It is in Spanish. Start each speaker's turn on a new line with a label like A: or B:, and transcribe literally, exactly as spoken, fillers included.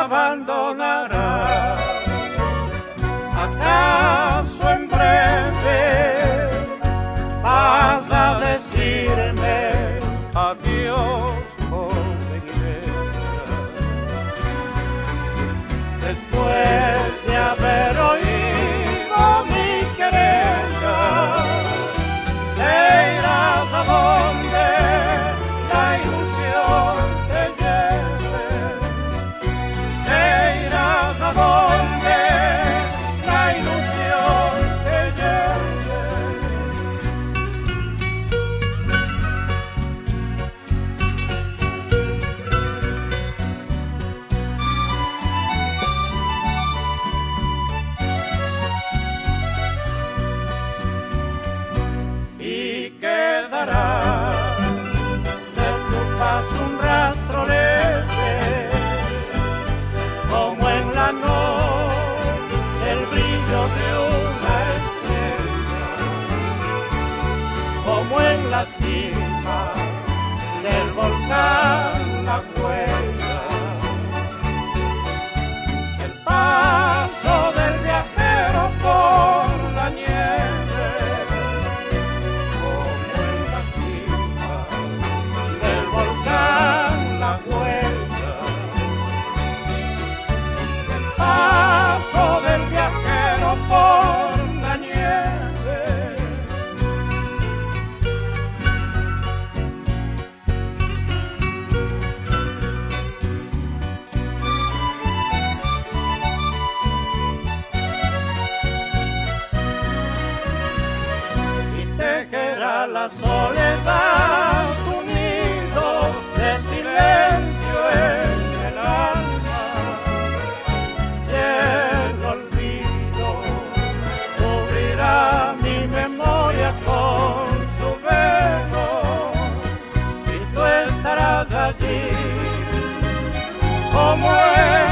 A: abandonarás. ¿Acaso en breve vas a decirme adiós, joven iglesia? Después de haber oído mi querencia, te irás a donde la ilusión te lleve, te irás a donde la ilusión te lleve. Y quedará de tu paso un rastro leve, como en la noche el brillo de una estrella, como en la cima del volcán la huella, el paso del viajero por la nieve, como en la cima del volcán la huella, el paso del viajero por la nieve. Tejerá la soledad su nido de silencio en el alma, y el olvido cubrirá mi memoria con su velo, y tú estarás allí como él.